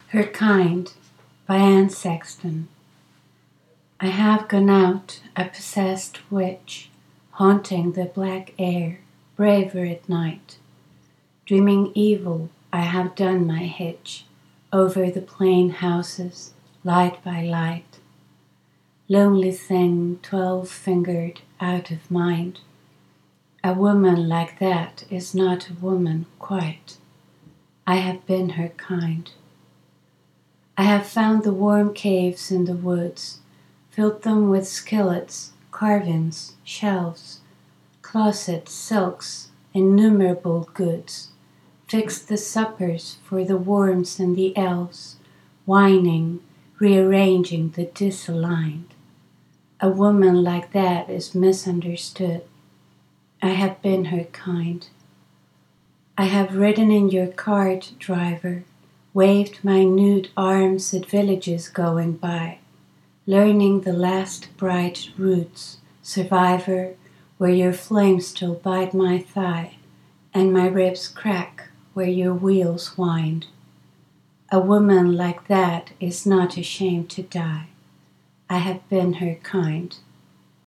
Her Kind by Anne Sexton. I have gone out, a possessed witch, haunting the black air, braver at night. Dreaming evil, I have done my hitch over the plain houses, light by light. Lonely thing, 12-fingered, out of mind. A woman like that is not a woman quite. I have been her kind. I have found the warm caves in the woods, filled them with skillets, carvings, shelves, closets, silks, innumerable goods, fixed the suppers for the worms and the elves, whining, rearranging the disaligned. A woman like that is misunderstood. I have been her kind. I have ridden in your cart, driver, waved my nude arms at villages going by, learning the last bright roots, survivor, where your flames still bite my thigh, and my ribs crack where your wheels wind. A woman like that is not ashamed to die. I have been her kind.